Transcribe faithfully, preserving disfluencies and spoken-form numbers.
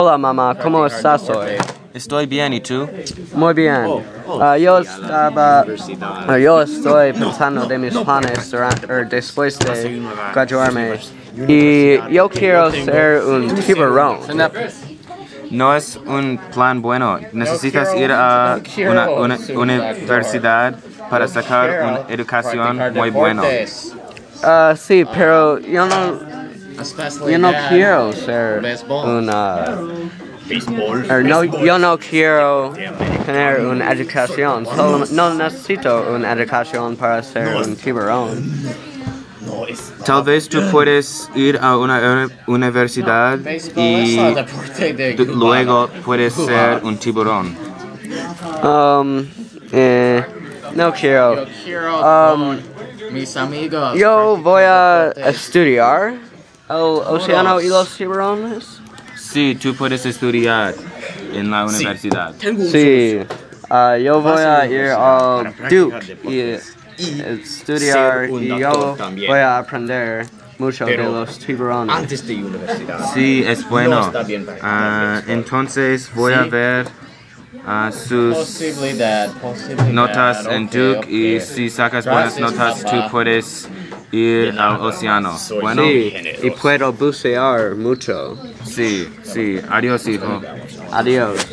Hola mamá, ¿cómo estás hoy? Estoy bien, ¿y tú? Muy bien. Uh, yo estaba, uh, yo estoy pensando de mis planes durante, er, después de graduarme y yo quiero ser un tiburón. No es un plan bueno. Necesitas ir a una, una universidad para sacar una educación muy buena. Uh, sí, pero yo no, yo no quiero ser una... Er, no, yo no quiero tener una educación, solo no necesito una educación para ser un tiburón. Tal vez tú puedes ir a una universidad y luego puedes ser un tiburón. Um, eh, no quiero. Um, yo voy a estudiar el océano y los tiburones. Sí, tú puedes estudiar en la universidad. Sí, uh, yo voy a ir al Duke y estudiar y yo voy a aprender mucho de los tiburones. Antes de universidad. Sí, es bueno. No está bien para Ah, entonces voy a ver ah, sus Posibilidad, posibilidad. notas en Ok, Duke ok. y si sacas buenas Gracias, notas tú papá. puedes ir al océano. Bueno, Sí, y puedo bucear mucho. sí, sí. Adiós, hijo. Adiós.